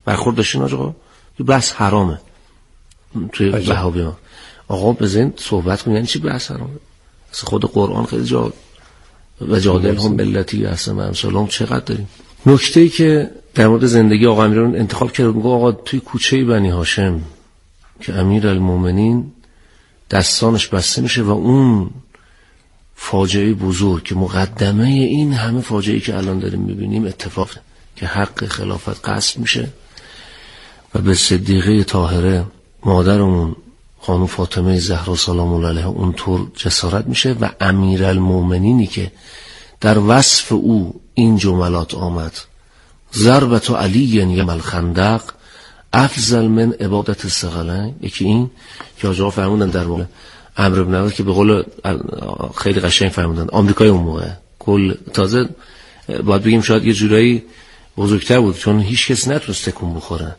برخورد داشتین آقا؟ بحث حرامه توی وهابی ها. آقا بزنین صحبت کنین یعنی چی بحث حرامه؟ اصلا خود قرآن خیلی جا و جادل هم بلتی احسن امثالهم چقدر داریم. نکته‌ای که در مورد زندگی آقا امیرالمومنین انتخاب کرد، میگه آقا توی کوچه بنی هاشم که امیرالمومنین دستانش بسته میشه و اون فاجعه بزرگ که مقدمه این همه فاجعه‌ای که الان داریم میبینیم اتفاق که حق خلافت غصب میشه و به صدیقه طاهره مادرمون خانم فاطمه زهرا سلام الله علیها اونطور جسارت میشه و امیرالمومنینی که در وصف او این جملات آمد ضربت علی یم الخندق افضل من عبادت الثقلین. یکی این که آقا فرمودن در واقع امر بن عوف که به قول خیلی قشنگ فرمودن آمریکای اون موقع کل تازه باید بگیم شاید یه جورایی بزرگتر بود چون هیچ کس نتونست تکون بخوره.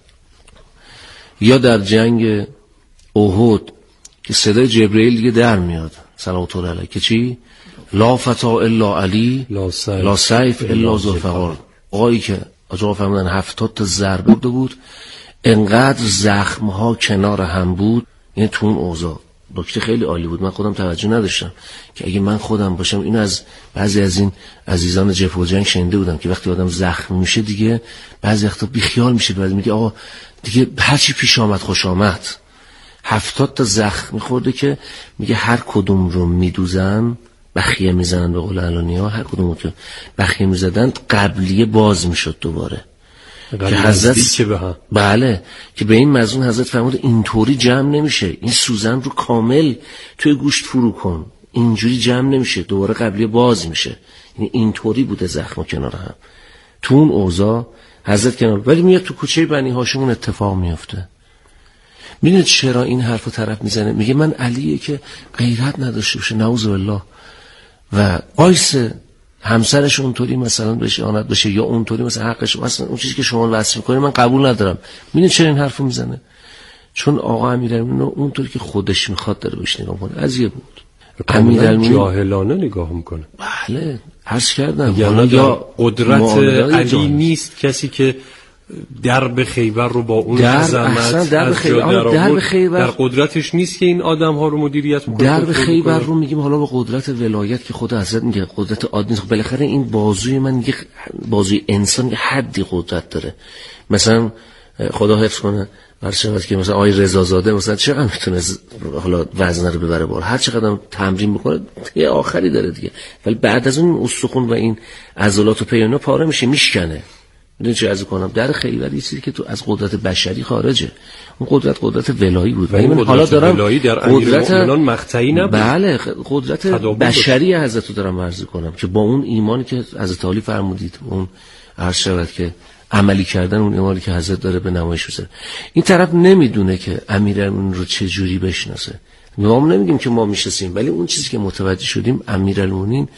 یا در جنگ احد که صدای جبرئیل دیگه در میاد صلوات الله علیه که چی؟ لا فتا الا علی لا سیف الا ذوالفقار. آقایی که آقا فرمودن 70 تا ضربه بود انقدر زخمها کنار هم بود. یعنی تو اون اوضاع نکته خیلی عالی بود. من خودم توجه نداشتم که اگه من خودم باشم اینو از بعضی از این عزیزان جبهه و جنگ شنیده بودم که وقتی آدم زخم میشه دیگه بعضی وقتا بیخیال میشه، بعد میگه آقا دیگه هر چی پیش آمد خوش آمد. 70 تا زخم میخورده که میگه هر کدوم رو میدوزن بخیه میزنن، به قول علانی‌ها هر کدوم رو که بخیه میزدن قبلیه باز میشد دوباره که حضرت بله که به این مضمون حضرت فرمود اینطوری جمع نمیشه، این سوزن رو کامل توی گوشت فرو کن، اینجوری جمع نمیشه دوباره قبلیه باز میشه. یعنی اینطوری بوده زخم کنار هم تو اون اوضاع حضرت کنار. ولی میاد تو کوچه بنی هاشم اتفاق میفته. میدونید چرا این حرفو طرف میزنه؟ میگه من علیه که غیرت نداشته باشه نعوذ بالله و قایس همسرش اونطوری مثلا بهش اعانت بشه یا اونطوری مثلا حقش مثلا اون چیزی که شما وصف می‌کنید من قبول ندارم. میدونید چرا این حرفو میزنه؟ چون آقا امیرالمومنین اونطوری که خودش میخواد داره بهش نگاه کنه. قضیه بود امیرالمومنین جاهلانه نگاه میکنه. بله عرض کردم یا قدرت علی نیست کسی که درب خیبر رو با اون عظمت درب خیبر در قدرتش نیست که این آدم ها رو مدیریت کنه. درب خیبر رو میگیم حالا با قدرت ولایت که خود حضرت میگه قدرت عادی نیست. بالاخره این بازوی من یه بازوی انسان یه حدی قدرت داره. مثلا خدا حفظ کنه برشبت که مثلا آقای رضازاده مثلا چقدر میتونه حالا وزن رو ببره بالا، هر چقدر تمرین بکنه یه آخری داره دیگه، ولی بعد از اون استخوان و این عضلات و پیانا پاره میشه میشکنه. میدونی چه عرض کنم؟ در خیبر یه چیزی که تو از قدرت بشری خارجه. اون قدرت ولایی بود. و من حالا دارم ولایی در امیرالمومنین مقطعی نبود. بله قدرت بشری حضرت رو دارم عرض کنم که با اون ایمانی که حضرت علی فرمودید اون عرض شود که عملی کردن اون ایمانی که حضرت داره به نمایش بذاره. این طرف نمیدونه که امیرالمومنین رو چه جوری بشناسه. ما نمیگیم که ما میشناسیم، ولی اون چیزی که متوجه شدیم امیرالمومنین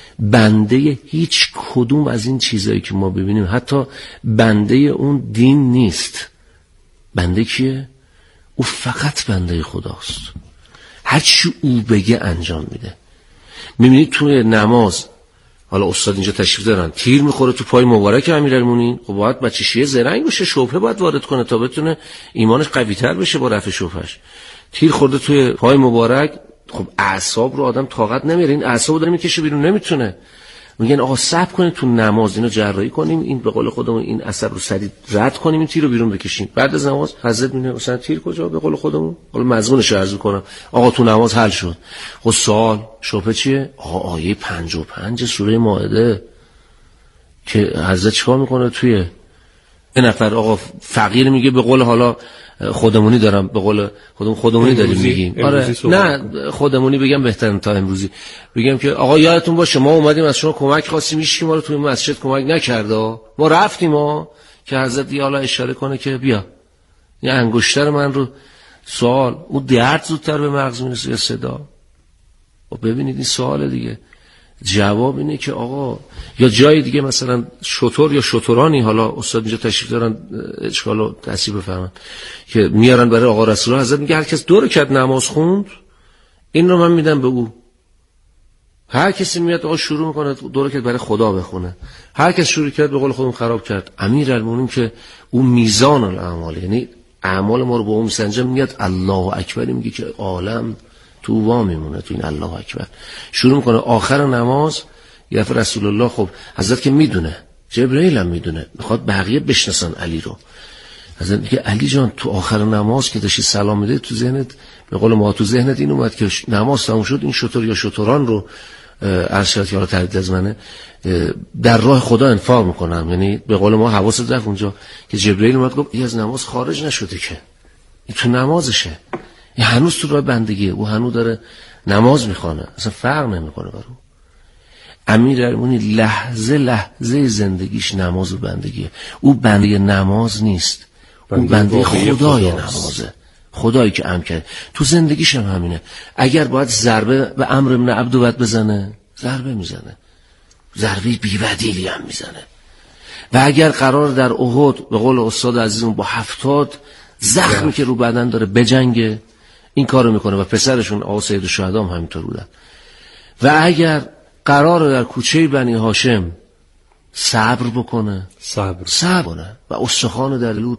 بنده هیچ کدوم از این چیزایی که ما ببینیم، حتی بنده اون دین نیست. بنده کیه؟ او فقط بنده خداست. هر چی او بگه انجام میده. میبینید توی نماز حالا استاد اینجا تشریف دارن تیر میخوره تو پای مبارک امیرالمومنین، خب باید بچه شیعه زرنگ باشه، شبهه باید وارد کنه تا بتونه ایمانش قوی تر بشه با رفع شبهش. تیر خورده توی پای مبارک، خب اعصاب رو آدم طاقت نمیاره، این اعصابو داره میکشه بیرون نمیتونه. میگن آقا صبر کنید تو نماز اینو جراحی کنیم، این به قول خودمون این عصب رو سریع رد کنیم، این تیر رو بیرون بکشیم. بعد از نماز حضرت میگه مثلا تیر کجا؟ به قول خودمون حالا مضمونش رو عرض کنم آقا تو نماز حل شد. خب سوال شبهه چیه؟ آقا آیه 55 سوره مائده که حضرت چیکار میکنه توی یه نفر آقا فقیر میگه به قول حالا خودمونی دارم، به قول خودمونی داریم میگیم. آره نه خودمونی بگم بهترین تا امروزی بگم که آقا یادتون باشه ما اومدیم از شما کمک خواستیم، هیچ کی ما رو توی مسجد کمک نکرده، ما رفتیم که حضرت حالا اشاره کنه که بیا یه انگشتر من رو سوال او درد زودتر به مغز میرسه یا صدا. و ببینید این سوال دیگه جواب اینه که آقا یا جای دیگه مثلا شتر یا شترانی، حالا استاد اینجا تشریف دارن اشکال و تصحیح بفرمایید که میارن برای آقا رسول الله، حضرت میگه هر کس 2 رکعت نماز خوند این رو من میدم به او. هر کسی میاد آقا شروع میکنه دو رکعت برای خدا بخونه، هر کس شروع کرد به قول خودم خراب کرد. امیرالمومنین که اون میزان الاعمال، یعنی اعمال ما رو با اون سنجه، میاد الله اکبر میگه که عالم تو وا میمونه تو این الله اکبر. شروع میکنه آخر نماز یا رسول الله، خب حضرت که میدونه، جبرئیل هم میدونه، میخواد بقیه بشناسن علی رو. حضرت میگه علی جان تو آخر نماز که داشتی سلام میده، تو ذهنت به قول ما تو ذهنت این اومد که نماز تموم شد، این شتر یا شتران رو ارشد یا تردید از منه در راه خدا انفاق میکنم. یعنی به قول ما حواست رفت اونجا که جبرئیل اومد گفت این از نماز خارج نشده که، این تو نمازشه، این هنوز تو راه بندگیه، او هنوز داره نماز میخوانه، اصلا فرق نمیکنه برای او. امیرالمومنین لحظه لحظه زندگیش نماز و بندگیه. او بنده نماز نیست، او بنده خدای نمازه، خدایی که امر کرد. تو زندگیش هم همینه. اگر باید ضربه به عمرو بن عبد بزنه، ضربه میزنه، ضربه بی‌بدیلی هم میزنه. و اگر قرار در احد به قول استاد عزیزمون با 70 زخمی که رو بدن داره بجنگه، این کارو میکنه. و پسرشون آقا سید الشهدا هم همینطور بودن. و اگر قرار در کوچه بنی هاشم صبر بکنه، صبر کنه و استخوان در لود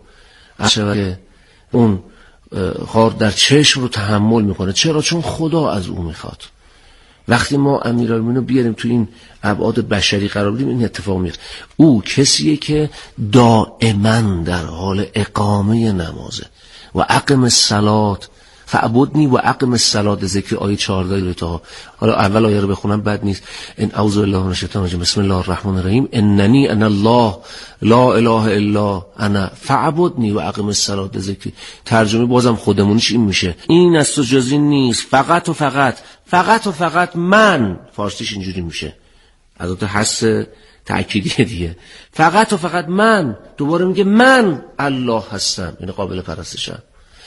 که اون خار در چشم رو تحمل میکنه. چرا؟ چون خدا از او میخواد. وقتی ما امیرالمومنین رو بیاریم تو این ابعاد بشری قرار بدیم، این اتفاق میفته. او کسیه که دائما در حال اقامه نمازه. و اقم الصلاة فعبدنی و اقم الصلاة، ذکر آیه 14 تا. حالا اول آیه رو بخونم بد نیست. ان اعوذ بالله من الشیطان الرجیم بسم الله الرحمن الرحیم اننی انا الله لا اله الا انا فعبدنی و اقم الصلاة ذکری. ترجمه بازم خودمونیش این میشه، این از تو جز این نیست، فقط و فقط، فقط و فقط من. فارسیش اینجوری میشه، ادات حس تأکیدیه دیگه. فقط و فقط من. دوباره میگه من الله هستم، یعنی قابل پرستشم.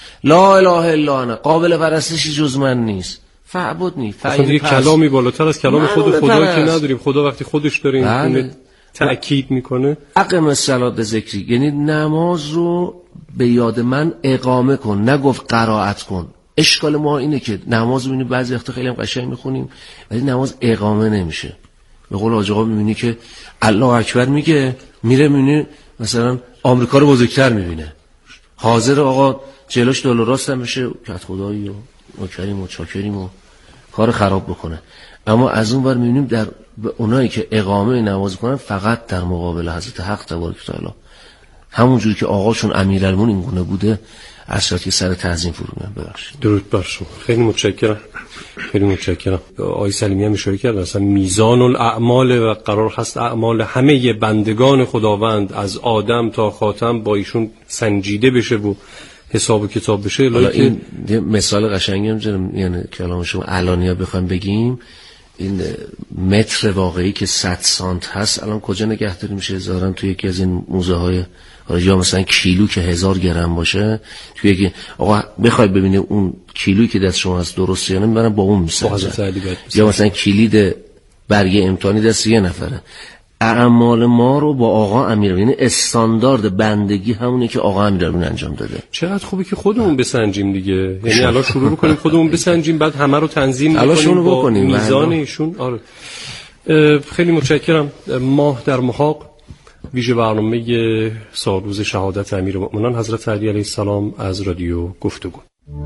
لا اله الا انا، قابل پرستشی جز من نیست. فعبدنی. اصلا دیگه کلامی بالاتر از کلام خود خدا که نداریم. خدا وقتی خودش داره این تأکید میکنه. اقم الصلاة ذکری، یعنی نماز رو به یاد من اقامه کن، نگفت قرائت کن. اشکال ما اینه که نماز میبینیم بعضی وقتا خیلی هم قشنگ میخونیم ولی نماز اقامه نمیشه. به قول حاج آقا میبینی که الله اکبر میگه، میره میبینی مثلا آمریکا رو بزرگتر میبینه، حاضر آقا جلوش دل و راست هم بشه کت خدایی و مکریم و چاکریم و کار خراب بکنه. اما از اون ور میبینیم در اونایی که اقامه نماز کنن فقط در مقابل حضرت حق تبارک و تعالی، همون جوری که آقاشون امیرالمومنین این گونه بوده، اشراط که سر تعظیم فرو میان. ببخشید. درود بر شما. خیلی متشکرم. خیلی متشکرم. آقای سلیمی هم اشاره کرد مثلا میزان الاعمال و قرار هست اعمال همه بندگان خداوند از آدم تا خاتم با ایشون سنجیده بشه و حساب و کتاب بشه. این مثال قشنگی هم یعنی کلام شما علانیه بخوام بگیم، این متر واقعی که 100 سانت هست الان کجا نگهداری میشه؟ ظاهرا توی یکی از این موزه های، یا مثلا کیلو که 1000 گرم باشه، توی یکی آقا بخوای ببینی اون کیلویی که دست شما هست درسته یا نه، میبرن با اون میسنجن. یا مثلا کلید برگه امتحانی دست یه نفره. اعمال ما رو با آقا امیرالمومنین، استاندارد بندگی همونه که آقا امیرالمومنین انجام داده. چقدر خوبه که خودمون بسنجیم دیگه. یعنی الان شروع بکنیم خودمون بسنجیم، بعد همه رو تنظیم بکنیم با میزان ایشون. آره خیلی متشکرم. ماه در محاق، ویژه برنامه سالروز شهادت امیرالمومنین حضرت علی علیه السلام از رادیو گفتگو.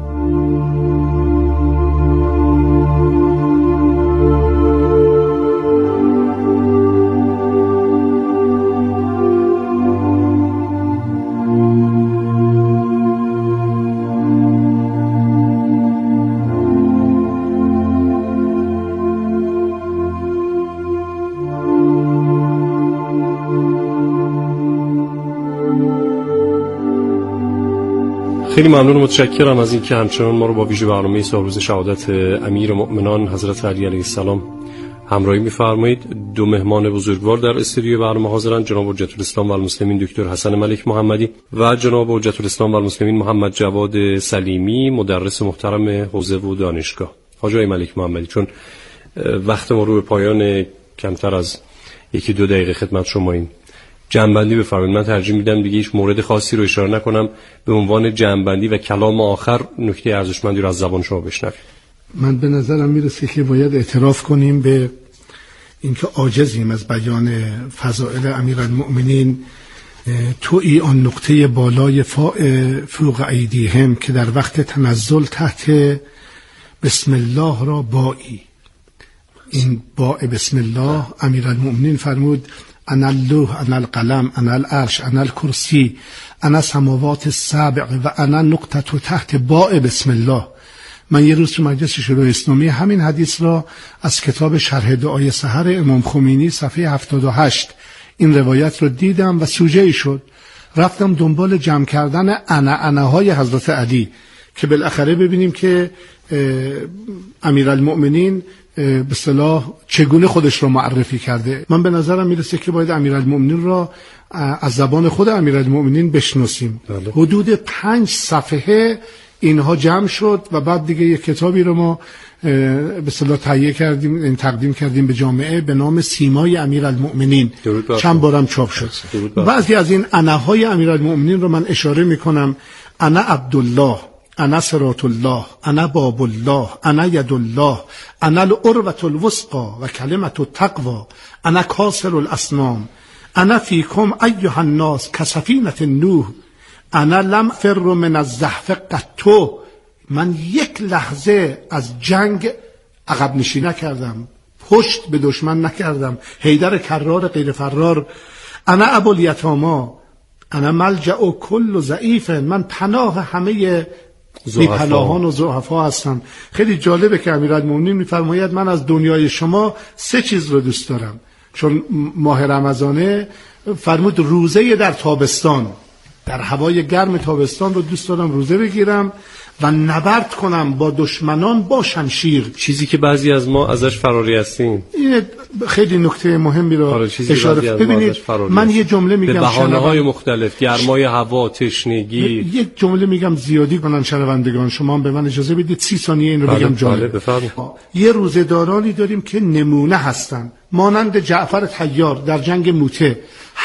خیلی ممنون و متشکرم از اینکه همچنان ما رو با ویژه برنامه سالروز شهادت امیرالمومنین حضرت علی علیه السلام همراهی می‌فرمایید. دو مهمان بزرگوار در استودیو برنامه حاضرند، جناب حجت الاسلام و المسلمین دکتر حسن ملک محمدی و جناب حجت الاسلام و المسلمین محمد جواد سلیمی، مدرس محترم حوزه و دانشگاه. حاج ملک محمدی، چون وقت ما رو به پایان، کمتر از 1-2 دقیقه خدمت شما این جمع‌بندی بفرمایید. من ترجیح میدم دیگه هیچ مورد خاصی رو اشاره نکنم، به عنوان جمع‌بندی و کلام آخر نکته ارزشمندی رو از زبان شما بشنویم. من به نظرم میرسه که باید اعتراف کنیم به اینکه عاجزیم از بیان فضائل امیرالمؤمنین. تویی آن نقطه بالای فوق ایدیهم که در وقت تنزل تحت بسم الله را بایی. این با بسم الله امیرالمؤمنین فرمود انا اللوح انا القلم انا العرش انا الکرسی انا سماوات السبع و انا نقطه تحت با بسم الله. من یه روز تو مجلس شروع اسلامی همین حدیث را از کتاب شرح دعای سحر امام خمینی صفحه 78 این روایت رو دیدم و سوژه‌ای شد. رفتم دنبال جمع کردن اناهای حضرت علی که بالاخره ببینیم که امیرالمؤمنین به اصطلاح چگونه خودش رو معرفی کرده. من به نظرم میرسه که باید امیرالمؤمنین را از زبان خود امیرالمؤمنین بشناسیم. حدود 5 صفحه اینها جمع شد و بعد دیگه یک کتابی رو ما به اصطلاح تهیه کردیم، تقدیم کردیم به جامعه به نام سیمای امیرالمؤمنین. چند بارم چاپ شد. بعضی از این اناهای امیرالمؤمنین رو من اشاره میکنم. انا عبدالله، انا صراط الله، انا باب الله، انا ید الله، انا العروة الوثقی و کلمة التقوی، انا کاسر الاصنام، انا فیکم ایها الناس کسفینة نوح، انا لم فر من الزحف قط. من یک لحظه از جنگ عقب نشینی نکردم، پشت به دشمن نکردم. حیدر کرار غیر فرار. انا ابوالیتاما، انا ملجأ کل ضعیف، من پناه همه بی‌پناهان و ضعفا هستم. خیلی جالبه که امیرالمؤمنین میفرماید من از دنیای شما 3 چیز رو دوست دارم. چون ماه رمضانه فرمود روزه در تابستان، در هوای گرم تابستان رو دوست دارم روزه بگیرم و نبرد کنم با دشمنان با شمشیر، چیزی که بعضی از ما ازش فراری هستیم. این خیلی نکته مهمی رو اشاره. ببینید من یه جمله میگم، به بهانه‌های مختلف، گرمای هوا، تشنگی، یک جمله میگم زیادی کنن شنوندگان، شما هم به من اجازه بدید 30 ثانیه این رو بگم. جالب. یه روزه‌دارانی داریم که نمونه هستن، مانند جعفر طیار در جنگ موته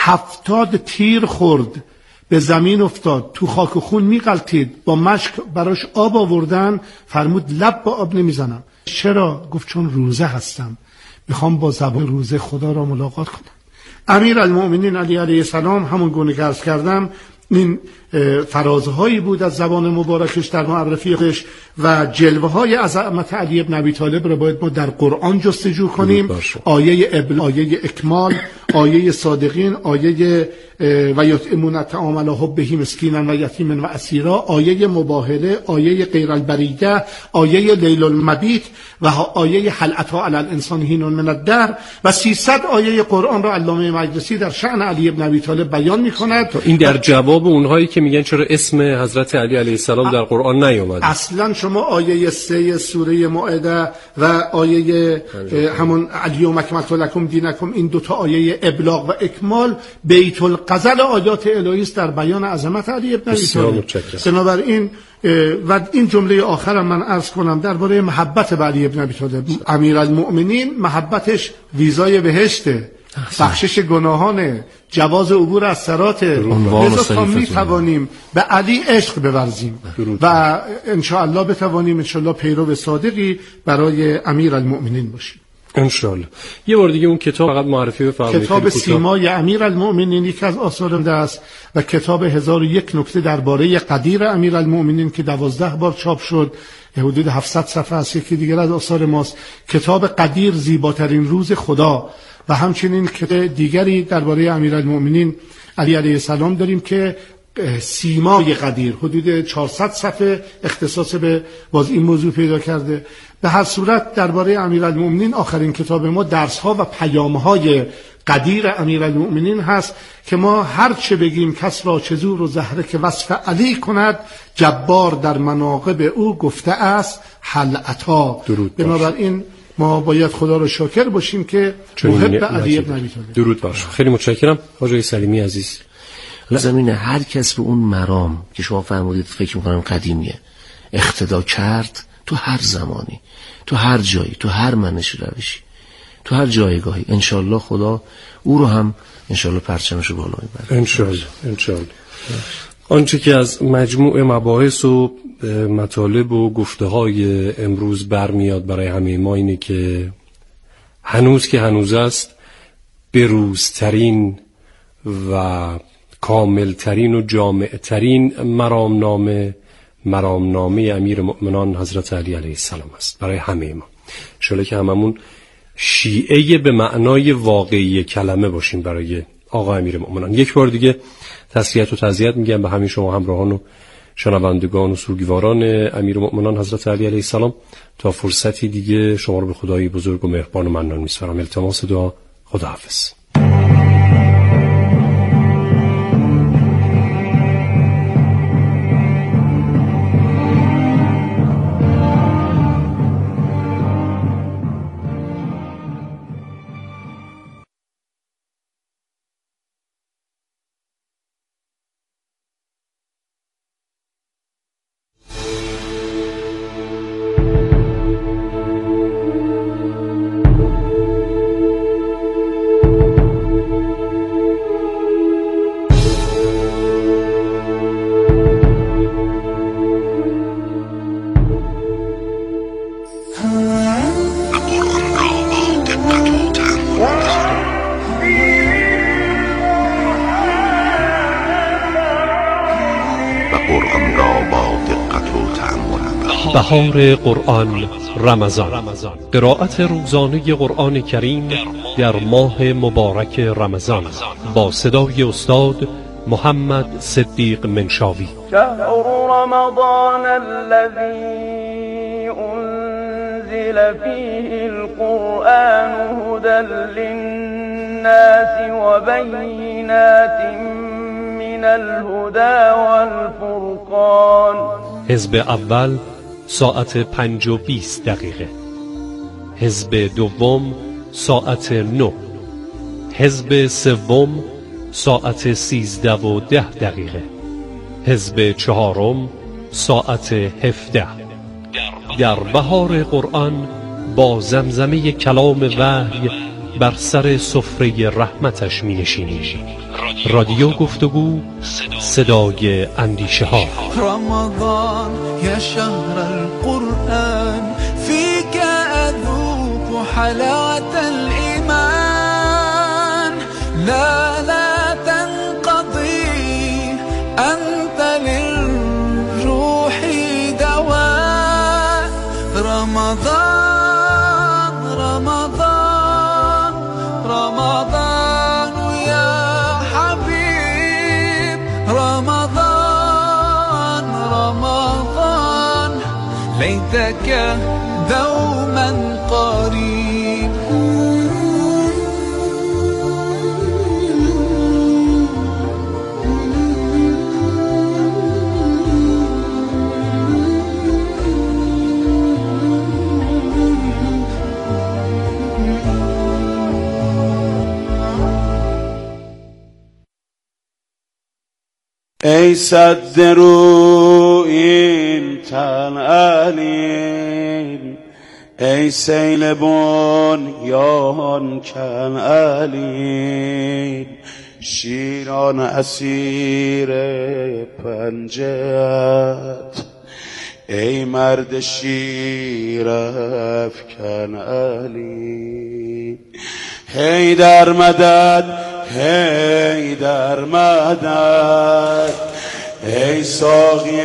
70 تیر خورد، به زمین افتاد، تو خاک و خون میغلطید، با مشک براش آب آوردن، فرمود لب با آب نمیزنم. چرا؟ گفت چون روزه هستم، میخوام با زبان روزه خدا را ملاقات کنم. امیرالمؤمنین علی علیه السلام همون گونه که عرض کردم این فرازهایی بود از زبان مبارکش در معرفیش و جلوه های عظمت علی ابن ابی طالب را باید ما در قرآن جستجو کنیم. آیه آیه اکمال، آیه صادقین، آیه و یطعمون الطعام علی حبه مسکینا و یتیما و اسیرا، آیه مباهله، آیه غیر البریده، آیه لیل المبیت و آیه هل اتی علی الانسان حین من الدهر و 300 آیه قرآن را علامه مجلسی در شأن علی ابن ابی طالب بیان می‌کند. این در جواب اونهایی که میگن چرا اسم حضرت علی علیه السلام در قرآن نیومده. اصلا شما آیه 3 سوره مائده و آیه همون الیوم اکملت لکم دینکم، این 2 تا آیه ابلاغ و اکمال بیت الغزل آیات الهی است در بیان عظمت علی ابن ابی طالب. بنابراین و این جمله آخرم من عرض کنم درباره محبت به علی ابن ابی طالب. امیرالمؤمنین محبتش ویزای بهشته، بخشش گناهانه، جواز عبور از صراط. لذا تا میتوانیم به علی عشق بورزیم و انشاءالله بتوانیم انشاءالله پیرو صادقی برای امیرالمؤمنین باشیم انشاءالله. یه بار دیگه اون کتاب فقط معرفی بفرمایید. کتاب سیمای امیرالمؤمنین یکی از آثار است و کتاب 1001 نکته درباره قدیر امیرالمؤمنین که 12 بار چاپ شد، حدود 700 صفحه است. یکی دیگر از آثار ماست کتاب قدیر، زیباترین روز خدا، و همچنین که دیگری درباره امیرالمؤمنین علی علیه السلام داریم که سیمای قدیر، حدود 400 صفحه اختصاص به باز این موضوع پیدا کرده. به هر صورت درباره امیرالمؤمنین آخرین کتاب ما درس‌ها و پیام‌های قدیر امیرالمؤمنین هست که ما هر چه بگیم کس را چه زور و زهره که وصف علی کند، جبار در مناقب او گفته است هل اتی. بنابراین ما باید خدا رو شاکر باشیم که محب علی ابن ابی طالب. درود بر شما. خیلی متشکرم حاج سلیمی عزیز. زمین هر کس به اون مرام که شما فرمودید فکر می‌کنم قدیمیه اقتدا کرد، تو هر زمانی، تو هر جایی، تو هر منش روشی، تو هر جایگاهی، انشالله خدا او رو هم انشالله پرچمش رو بالا میبره. انشالله. آنچه که از مجموع مباحث و مطالب و گفته‌های امروز برمیاد برای همه ما اینه که هنوز که هنوز است بروزترین و کاملترین و جامعترین مرامنامه امیر مؤمنان حضرت علی علیه السلام است برای همه ما. انشالله که هممون شیعه به معنای واقعی کلمه باشیم برای آقا امیر مؤمنان. یک بار دیگه تسلیت و تعزیت میگم به همین شما همراهان و شنوندگان و سوگواران امیر مؤمنان حضرت علی علیه السلام. تا فرصتی دیگه شما رو به خدای بزرگ و مهربان و منان میسپارم. التماس دعا. خداحافظ. بهار قرآن رمضان، قرائت روزانه قرآن کریم در ماه مبارک رمضان با صدای استاد محمد صدیق منشاوی. شهر رمضان الذي انزل فيه القرآن هدى للناس وبينات من الهدى والفرقان. حزب اول ساعت 5:20 حزب دوم ساعت 9، حزب سوم ساعت 13:10، حزب چهارم ساعت 17. در بهار قرآن با زمزمه کلام وحی بر سر سفره رحمتش می نشینیم. رادیو گفتگو، صدای اندیشه ها. رمضان یا شهر القرآن فيك أذوق حلاوة الإيمان لا تنقضي أنت للروح دواء. رمضان رمضان رمضان يا حبيب رمضان رمضان ليتك دوما قريب. ای صد رو این تن علیم، ای سیل بنیان کن علیم، شیران اسیر پنجه‌ات، ای مرد شیر افکن علیم. هی در مدد، هی در مدد، ای ساقی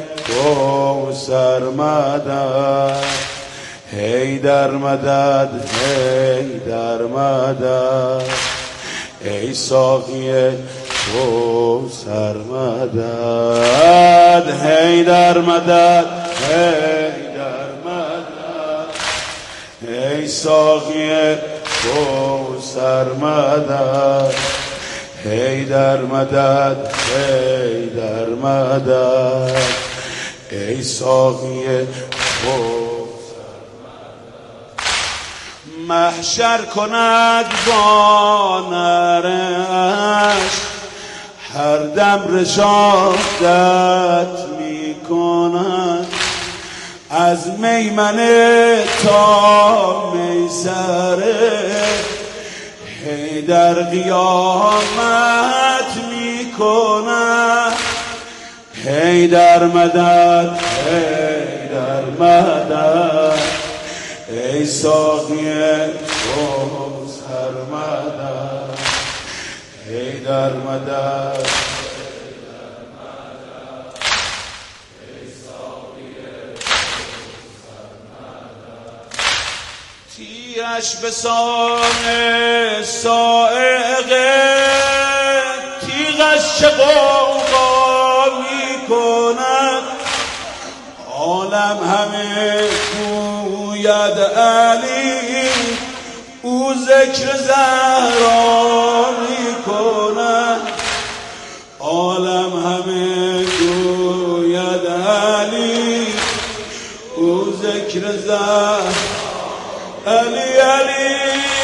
کوثر مدد، هی در مدد، هی در مدد، ای ساقی کوثر مدد، هی در مدد، هی در مدد، ای ساقی کوثر مدد، هی در مدد، هی در مدد، ای ساقی کوثر مدد. محشر کند با نرش، هر دم رشادت می کند، از میمنه تا میسره، هی در قیامت می کند، حیدر مدد حیدر مدد ای ساقی کوثر مدد حیدر مدد تیرش به سان سائقه تیغش چه غوغا می کند عالم همه گوید علی او ذکر زهرا می کند عالم همه گوید علی او ذکر زهرا علی علی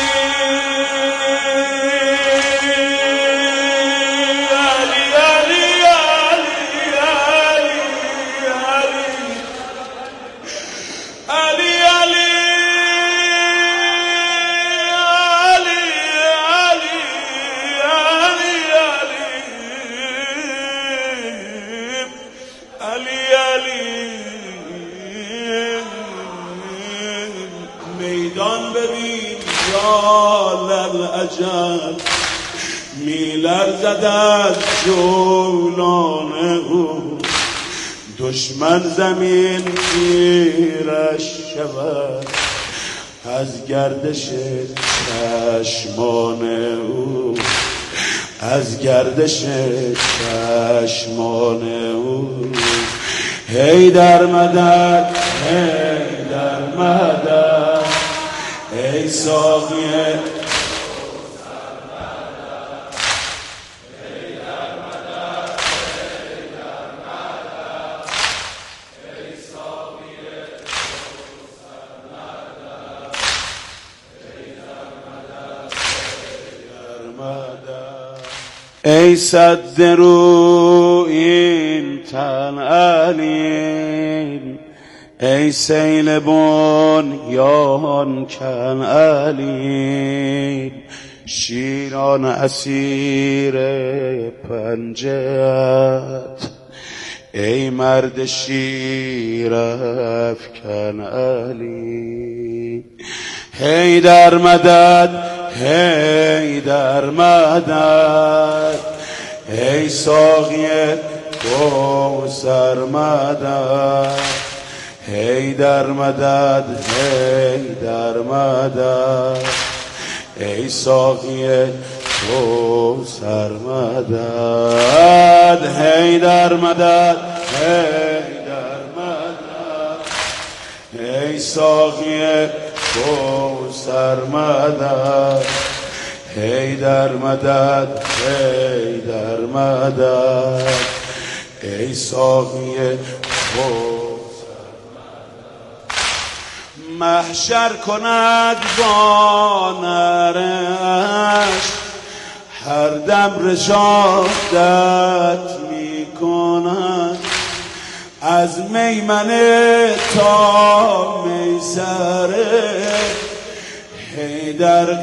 میدان ببین یا للعجب می لرزد از جولان او دشمن زمین گیرش شود از گردش چشمان او از گردش چشمان او حیدر مدد حیدر مدد ای ساقی ای صد رو این تن علی ای سیل بنیان کن علی شیران اسیر پنجه‌ات ای مرد شیر افکن علی حیدر مدد حیدر مدد ای ساقی کوثر مدد حیدر مدد حیدر مدد ای ساقی کوثر مدد حیدر مدد حیدر مدد ای ساقی کوثر مدد حیدر مدد حیدر مدد ای ساقی محشر کند با نرش هر دم رشادت می کند از میمنه تا میسره حیدر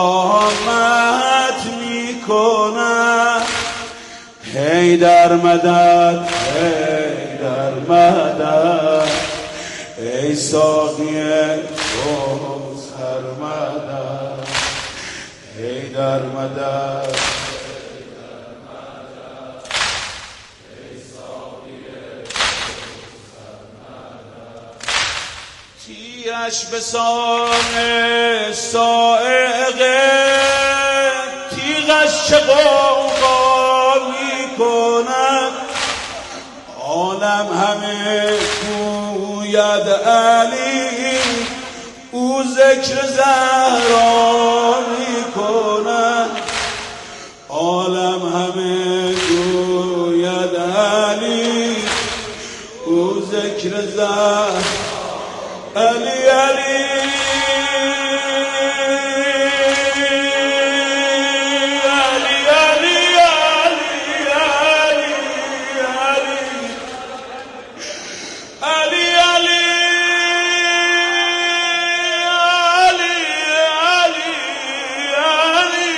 قیامت می کند حیدر مدد حیدر مدد ای ساقی کوثر مدد حیدر مدد ای ساقی کوثر مدد تیرش به سان سائقه تیغش چه غوغا می کند عالم همه گوید علی او ذکر زهرا می کند عالم همه گوید علی او ذکر زهرا علی علی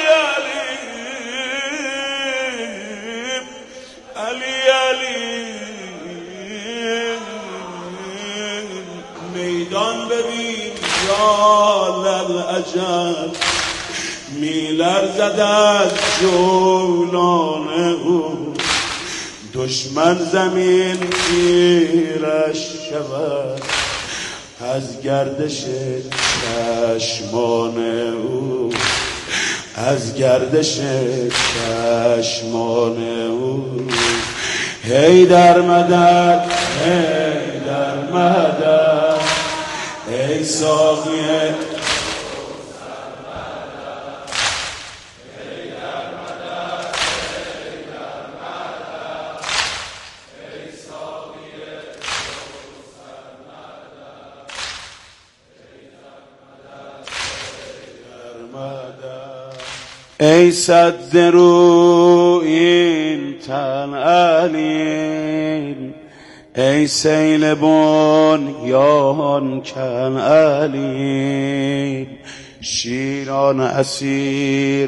علی ببین یا للعجب میلرزد از جولان او دشمن زمین گیرش شود از گردش چشمان او از گردش چشمان او حیدر مدد حیدر مدد ای ساقی ای صد رو این تن علیم ای سیل بنیان کن علیم شیران اسیر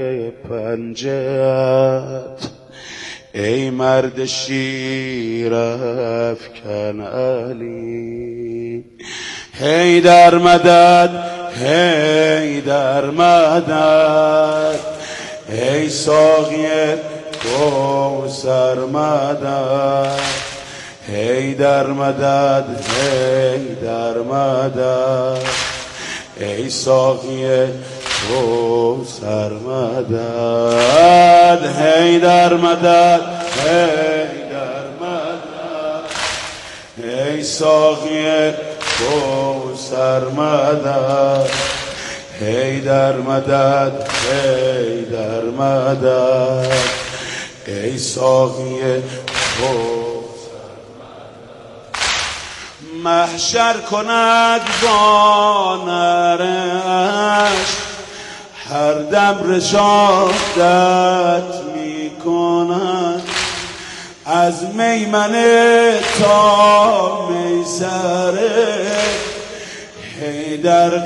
پنجه‌ات ای مرد شیر افکن علیم حیدر مدد حیدر مدد ای ساقی کوثر مدد حیدر مدد حیدر مدد ای ساقی کوثر مدد حیدر مدد حیدر مدد ای ساقی کوثر مدد حیدر مدد حیدر مدد ای ساقی کوثر مدد محشر کند با نرش هر دم رشادت می کند از میمنه تا میسره حیدر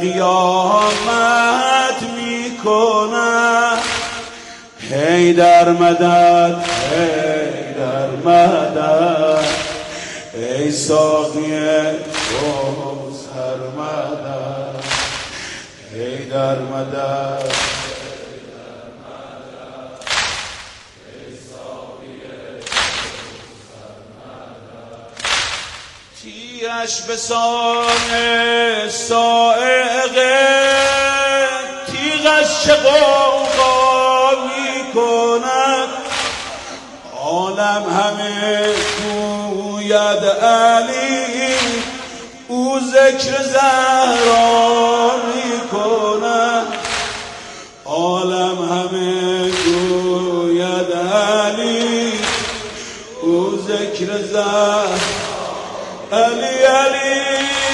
قیامت می کند حیدر مدد حیدر مدد ای ساقی کوثر مدد حیدر مدد تیرش به سان سائقه تیغش غوغا می کند عالم همه گوید علی او ذکر زهرا می کند عالم همه گوید علی او ذکر زهرا علی علی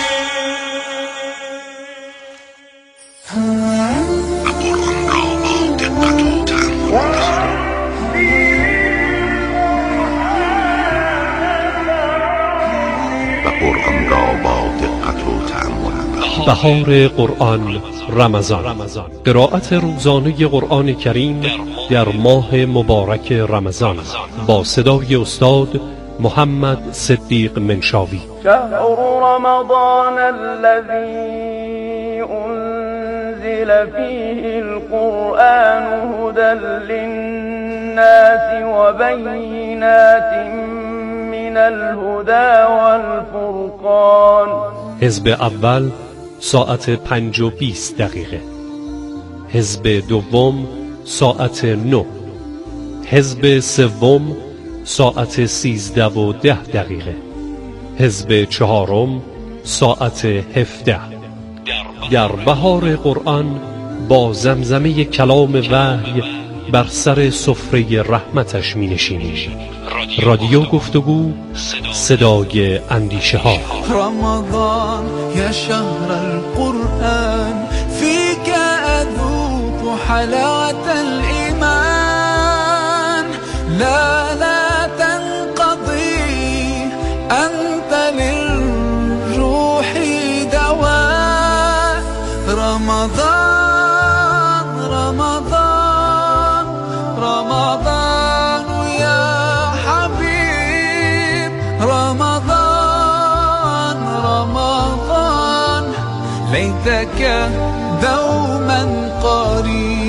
بهار قرآن رمضان قرائت روزانه قرآن کریم در ماه مبارک رمضان با صدای استاد محمد صدیق منشاوی. شهر رمضان الذي أنزل فيه القرآن هدى للناس وبينات من الهدى والفرقان. حزب اول ساعت 5:20 حزب دوم ساعت 9 حزب سوم ساعت 13:10 حزب چهارم ساعت 17. در بهار قرآن با زمزمه کلام وحی بر سر سفره رحمتش می نشینیم. رادیو گفتگو صدای اندیشه ها. رمضان یا شهر القرآن فيك أذوق حلاوة الإيمان لا تنقضي أنت للروح دواء رمضان رمضان رمضان يا حبيب رمضان رمضان ليتك دوما قريب.